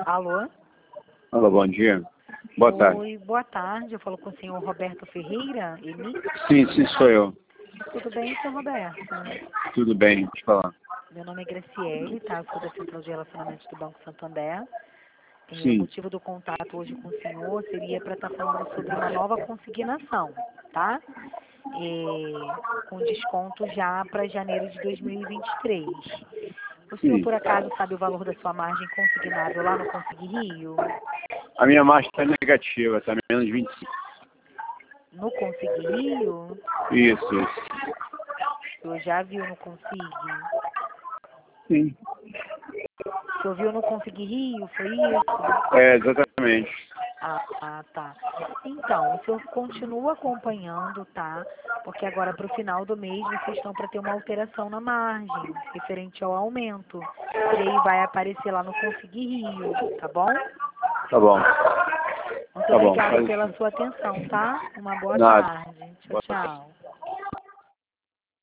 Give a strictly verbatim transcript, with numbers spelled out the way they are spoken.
Alô? Alô, bom dia. Boa tarde. Oi, boa tarde. Eu falo com o senhor Roberto Ferreira, Eni? Sim, sim, sou eu. Tudo bem, senhor Roberto? Tudo bem, deixa eu falar. Meu nome é Graciele, tá? Eu sou da Central de Relacionamentos do Banco Santander. E o Sim, motivo do contato hoje com o senhor seria para estar falando sobre uma nova consignação, tá? É, com desconto já para janeiro de dois mil e vinte e três. O senhor, sim. por acaso, sabe o valor da sua margem consignável lá no Consig Rio? A minha marcha está negativa, está menos vinte e cinco. No Consig Rio? Isso, isso. O senhor já viu no Consig? Sim. O senhor viu no Consig Rio? Foi isso? É, exatamente. Ah, ah, tá. Então, o senhor continua acompanhando, tá? Porque agora, para o final do mês, vocês estão para ter uma alteração na margem, referente ao aumento. E aí vai aparecer lá no Consig Rio, tá bom? Tá bom. Muito Tá bom. obrigada Faz pela isso. sua atenção, tá? Uma boa Nada. tarde. Tchau, Boa tarde. tchau.